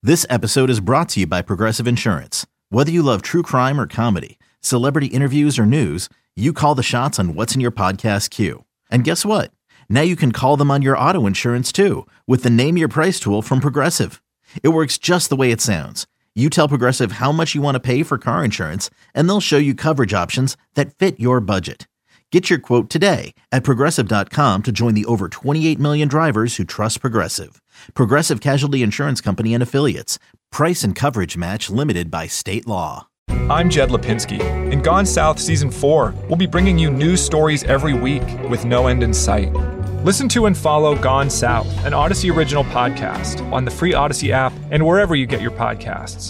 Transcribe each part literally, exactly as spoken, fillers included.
This episode is brought to you by Progressive Insurance. Whether you love true crime or comedy, celebrity interviews or news, you call the shots on what's in your podcast queue. And guess what? Now you can call them on your auto insurance too with the Name Your Price tool from Progressive. It works just the way it sounds. You tell Progressive how much you want to pay for car insurance, and they'll show you coverage options that fit your budget. Get your quote today at Progressive dot com to join the over twenty-eight million drivers who trust Progressive. Progressive Casualty Insurance Company and Affiliates. Price and coverage match limited by state law. I'm Jed Lipinski. In Gone South Season four, we'll be bringing you news stories every week with no end in sight. Listen to and follow Gone South, an Odyssey original podcast on the free Odyssey app and wherever you get your podcasts.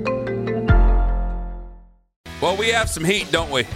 Well, we have some heat, don't we?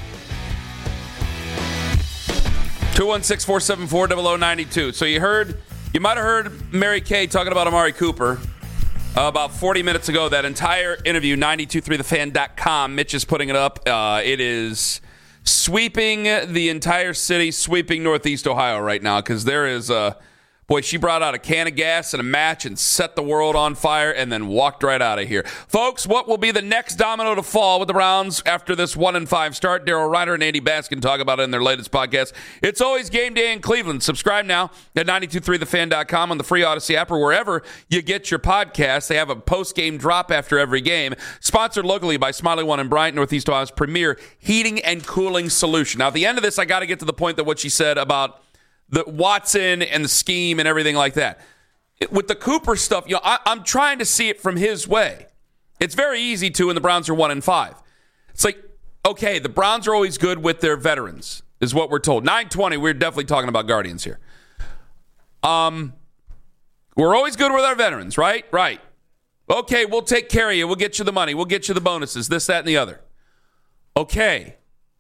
two one six, four seven four, zero zero nine two. So you heard, you might have heard Mary Kay talking about Amari Cooper uh, about forty minutes ago. That entire interview, nine two three the fan dot com. Mitch is putting it up. Uh, it is sweeping the entire city, sweeping Northeast Ohio right now, because there is a... Boy, she brought out a can of gas and a match and set the world on fire and then walked right out of here. Folks, what will be the next domino to fall with the Browns after this one and five start? Daryl Reiner and Andy Baskin talk about it in their latest podcast. It's always game day in Cleveland. Subscribe now at nine two three the fan dot com on the free Odyssey app or wherever you get your podcasts. They have a post-game drop after every game. Sponsored locally by Smiley One in Bryant, Northeast Ohio's premier heating and cooling solution. Now, at the end of this, I got to get to the point that what she said about the Watson and the scheme and everything like that. With the Cooper stuff, you know, I, I'm trying to see it from his way. It's very easy to, and the Browns are one and five. It's like, okay, the Browns are always good with their veterans, is what we're told. nine twenty, we're definitely talking about Guardians here. Um, we're always good with our veterans, right? Right. Okay, we'll take care of you. We'll get you the money. We'll get you the bonuses, this, that, and the other. Okay.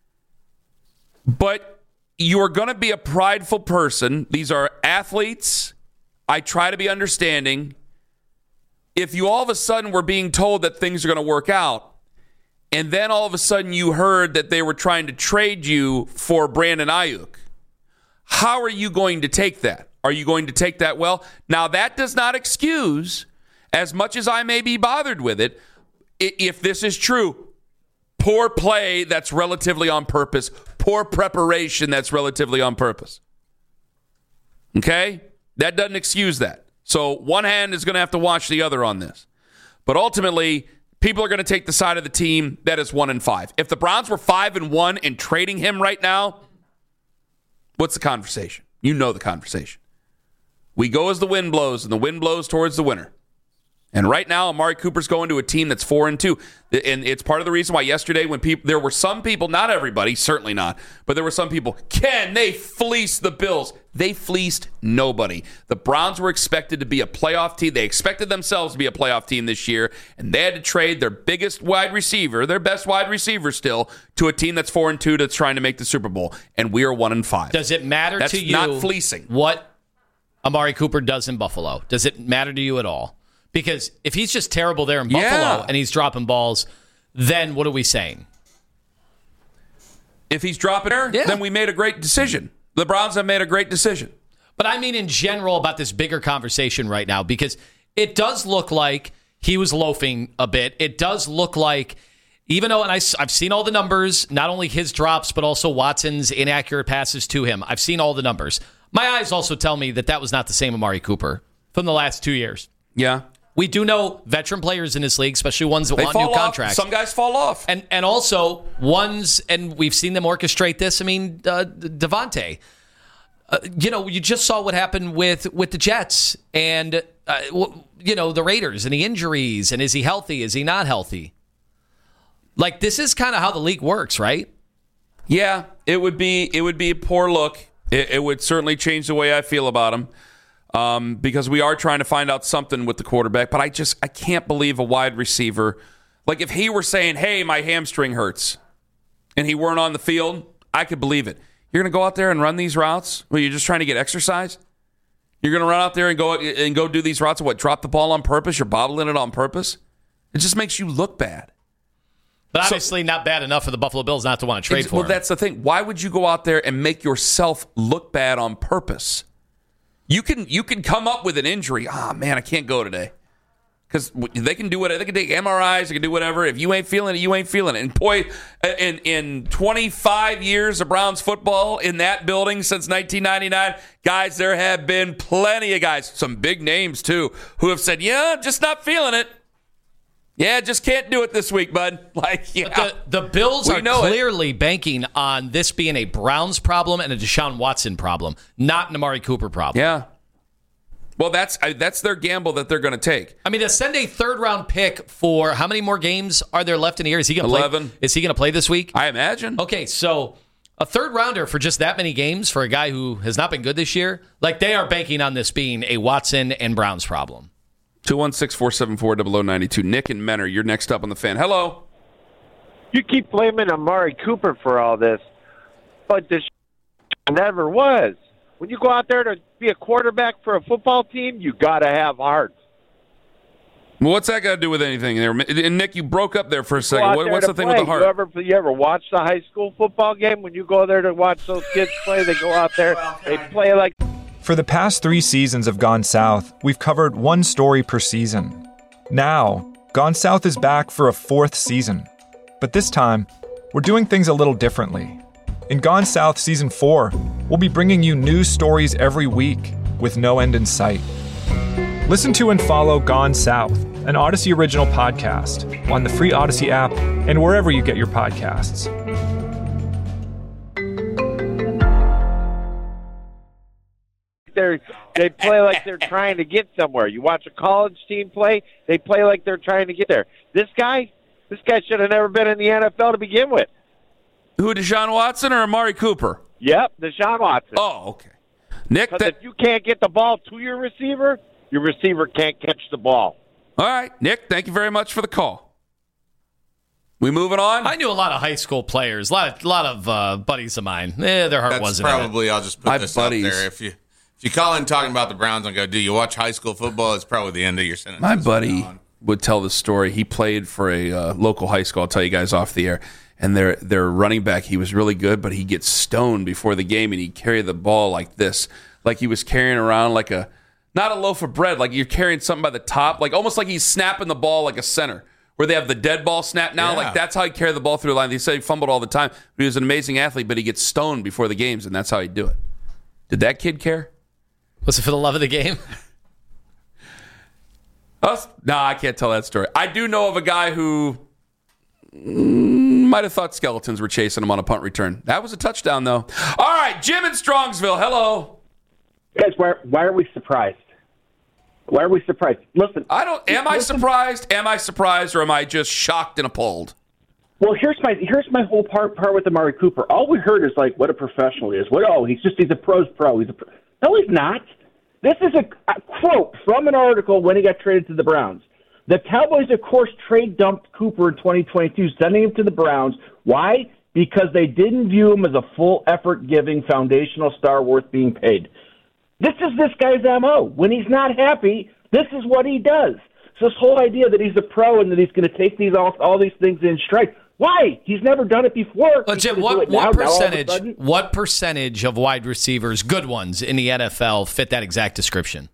But you are going to be a prideful person. These are athletes. I try to be understanding. If you all of a sudden were being told that things are going to work out, and then all of a sudden you heard that they were trying to trade you for Brandon Ayuk, how are you going to take that? Are you going to take that well? Now, that does not excuse, as much as I may be bothered with it, if this is true, poor play that's relatively on purpose, poor preparation that's relatively on purpose. Okay? That doesn't excuse that. So one hand is going to have to watch the other on this. But ultimately, people are going to take the side of the team that is one and five. If the Browns were five and one and trading him right now, what's the conversation? You know the conversation. We go as the wind blows, and the wind blows towards the winner. And right now, Amari Cooper's going to a team that's four and two, and it's part of the reason why yesterday, when people, there were some people, not everybody, certainly not, but there were some people. Can they fleece the Bills? They fleeced nobody. The Browns were expected to be a playoff team. They expected themselves to be a playoff team this year, and they had to trade their biggest wide receiver, their best wide receiver still, to a team that's four and two that's trying to make the Super Bowl, and we are one and five. Does it matter that's to you? Not fleecing. What Amari Cooper does in Buffalo? Does it matter to you at all? Because if he's just terrible there in Buffalo yeah. and he's dropping balls, then what are we saying? If he's dropping there, yeah. then we made a great decision. The Browns have made a great decision. But I mean in general about this bigger conversation right now, because it does look like he was loafing a bit. It does look like, even though, and I, I've seen all the numbers, not only his drops, but also Watson's inaccurate passes to him. I've seen all the numbers. My eyes also tell me that that was not the same Amari Cooper from the last two years. Yeah. We do know veteran players in this league, especially ones that they want new off. contracts. Some guys fall off. And and also ones, and we've seen them orchestrate this. I mean, uh, Devontae, uh, you know, you just saw what happened with, with the Jets and, uh, you know, the Raiders and the injuries. And is he healthy? Is he not healthy? Like, this is kind of how the league works, right? Yeah, it would be, it would be a poor look. It, it would certainly change the way I feel about him. Um, because we are trying to find out something with the quarterback, but I just I can't believe a wide receiver. Like, if he were saying, hey, my hamstring hurts, and he weren't on the field, I could believe it. You're going to go out there and run these routes? Well, you're just trying to get exercise? You're going to run out there and go and go do these routes and what, drop the ball on purpose? You're bobbling it on purpose? It just makes you look bad. But obviously so, not bad enough for the Buffalo Bills not to want to trade for well, him. Well, that's the thing. Why would you go out there and make yourself look bad on purpose? You can you can come up with an injury. Ah, oh, man, I can't go today Because they can do whatever. They can take M R Is. They can do whatever. If you ain't feeling it, you ain't feeling it. And boy, in, in twenty-five years of Browns football in that building since nineteen ninety-nine, guys, there have been plenty of guys, some big names too, who have said, yeah, just not feeling it. Yeah, just can't do it this week, bud. Like, yeah. The, the Bills We are know it. clearly banking on this being a Browns problem and a Deshaun Watson problem, not an Amari Cooper problem. Yeah. Well, that's uh, that's their gamble that they're going to take. I mean, to send a third-round pick for how many more games are there left in the year? Is he going to play? eleven. Is he going to play this week? I imagine. Okay, so a third-rounder for just that many games for a guy who has not been good this year, like they are banking on this being a Watson and Browns problem. two one six, four seven four, zero zero nine two. Nick and Menor, you're next up on the Fan. Hello. You keep blaming Amari Cooper for all this, but this never was. When you go out there to be a quarterback for a football team, you got to have heart. Well, what's that got to do with anything there? And Nick, you broke up there for a Go second. out What, there what's to the thing play. with the heart? You ever, you ever watch the high school football game? When you go there to watch those kids play, they go out there, they play like... For the past three seasons of Gone South, we've covered one story per season. Now, Gone South is back for a fourth season. But this time, we're doing things a little differently. In Gone South Season four, we'll be bringing you news stories every week with no end in sight. Listen to and follow Gone South, an Odyssey original podcast, on the free Odyssey app and wherever you get your podcasts. They're, they play like they're trying to get somewhere. You watch a college team play, they play like they're trying to get there. This guy, this guy should have never been in the N F L to begin with. Who, Deshaun Watson or Amari Cooper? Yep, Deshaun Watson. Oh, okay. Nick, Because that, if you can't get the ball to your receiver, your receiver can't catch the ball. all right. Nick, thank you very much for the call. We moving on? I knew a lot of high school players, a lot of, lot of uh, buddies of mine. Eh, their heart That's wasn't in it. probably, I'll just put My this buddies. out there. If you if you call in talking about the Browns and go, do you watch high school football? It's probably the end of your sentence. My buddy would tell the story. He played for a uh, local high school. I'll tell you guys off the air. And their their running back, he was really good, but he gets stoned before the game, and he'd carry the ball like this, like he was carrying around like a, not a loaf of bread, like you're carrying something by the top, like almost like he's snapping the ball like a center, where they have the dead ball snap now. Yeah. Like that's how he carried the ball through the line. He said he fumbled all the time, but he was an amazing athlete, but he gets stoned before the games, and that's how he'd do it. Did that kid care? Was it for the love of the game? Us? No, I can't tell that story. I do know of a guy who mm, might have thought skeletons were chasing him on a punt return. That was a touchdown, though. All right, Jim in Strongsville. Hello. Guys, why, why are we surprised? Why are we surprised? Listen. I don't. Am I listen, surprised? Am I surprised, or am I just shocked and appalled? Well, here's my here's my whole part part with Amari Cooper. All we heard is like what a professional he is. What oh he's just he's a pro's pro. He's a pro. No, he's not. This is a, a quote from an article when he got traded to the Browns. The Cowboys, of course, trade dumped Cooper in twenty twenty-two, sending him to the Browns. Why? Because they didn't view him as a full effort giving foundational star worth being paid. This is this guy's M O. When he's not happy, this is what he does. So this whole idea that he's a pro and that he's going to take these all, all these things in stride. Why? He's never done it before. Well, Jim, what, what percentage? What percentage of wide receivers, good ones in the N F L, fit that exact description?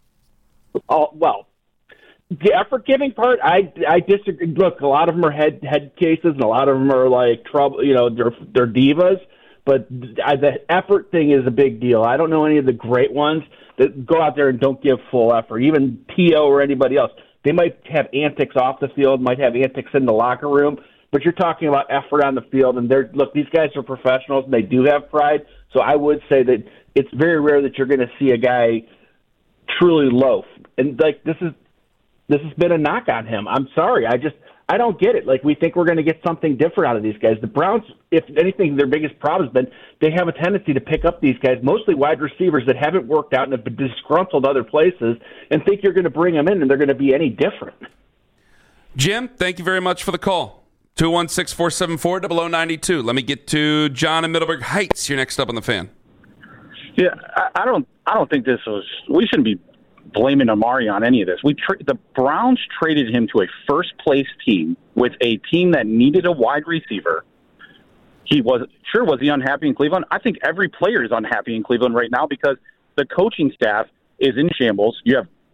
Oh well, the effort giving part, I, I disagree. Look, a lot of them are head head cases, and a lot of them are like trouble. You know, they're they're divas. But the effort thing is a big deal. I don't know any of the great ones that go out there and don't give full effort. Even T O or anybody else, they might have antics off the field, might have antics in the locker room. But you're talking about effort on the field, and they're look, these guys are professionals, and they do have pride. So I would say that it's very rare that you're going to see a guy truly loaf. And like this is this has been a knock on him. I'm sorry, I just I don't get it. Like we think we're going to get something different out of these guys. The Browns, if anything, their biggest problem has been they have a tendency to pick up these guys, mostly wide receivers that haven't worked out and have been disgruntled other places, and think you're going to bring them in and they're going to be any different. Jim, thank you very much for the call. two one six, four seven four, zero zero nine two. Let me get to John in Middleburg Heights. You're next up on the Fan. Yeah, I, I don't. I don't think this was. We shouldn't be blaming Amari on any of this. We tra- the Browns traded him to a first place team with a team that needed a wide receiver. He was sure was he unhappy in Cleveland? I think every player is unhappy in Cleveland right now because the coaching staff is in shambles. You have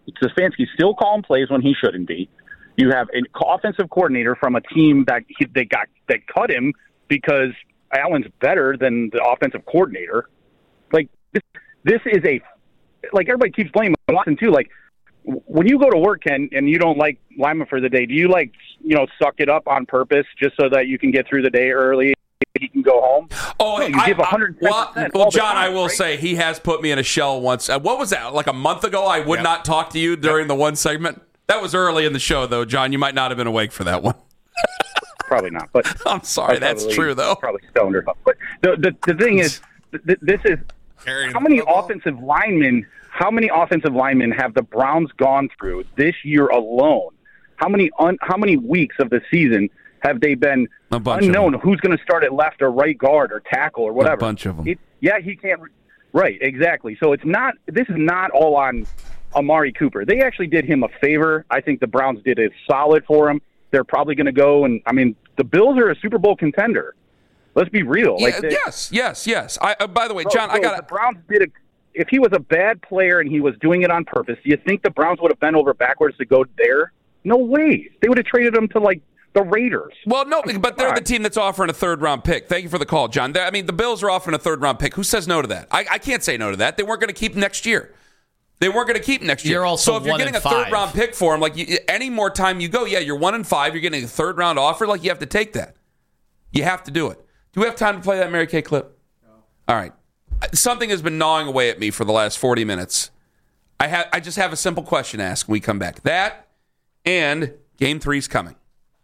Stefanski's still calling plays when he shouldn't be. You have an offensive coordinator from a team that he, they got that cut him because Allen's better than the offensive coordinator. Like this, this is a like everybody keeps blaming Watson too. Like when you go to work and and you don't like Lyman for the day, do you like you know suck it up on purpose just so that you can get through the day early? He can go home. Oh, no, you I, give one hundred ten percent. Well, well John, time, I will right? say he has put me in a shell once. Uh, what was that? Like a month ago, I would yep. not talk to you during yep. the one segment. That was early in the show, though, John. You might not have been awake for that one. Probably not. But I'm sorry. That's probably, true, though. Probably stoned or something. But the the, the thing is, th- this is how many offensive linemen? How many offensive linemen have the Browns gone through this year alone? How many un, how many weeks of the season have they been unknown who's going to start at left or right guard or tackle or whatever? A bunch of them. It, yeah, he can't. Right, exactly. So it's not. This is not all on Amari Cooper. They actually did him a favor. I think the Browns did a solid for him. They're probably going to go and I mean the Bills are a Super Bowl contender. Let's be real. Yeah, like they, yes, yes, yes. I uh, by the way, so, John, so I got the Browns did a. If he was a bad player and he was doing it on purpose, do you think the Browns would have bent over backwards to go there? No way. They would have traded him to like the Raiders. Well, no, but they're the team that's offering a third-round pick. Thank you for the call, John. They're, I mean, the Bills are offering a third-round pick. Who says no to that? I, I can't say no to that. They weren't going to keep him next year. They weren't going to keep him next year. You're also so if you're getting a five. third-round pick for him, like you, any more time you go, yeah, you're one and five. You're getting a third-round offer. Like you have to take that. You have to do it. Do we have time to play that Mary Kay clip? No. All right. Something has been gnawing away at me for the last forty minutes. I ha- I just have a simple question to ask when we come back. That and Game three's coming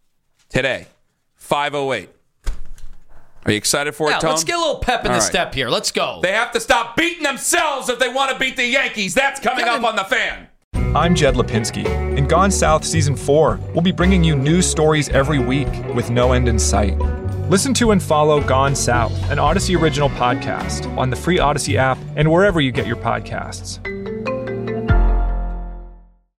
today, five oh eight. Are you excited for yeah, it, Tone? Let's get a little pep in All the right. step here. Let's go. They have to stop beating themselves if they want to beat the Yankees. That's coming up on The Fan. I'm Jed Lipinski. In Gone South Season four, we'll be bringing you news stories every week with no end in sight. Listen to and follow Gone South, an Odyssey original podcast, on the free Odyssey app and wherever you get your podcasts.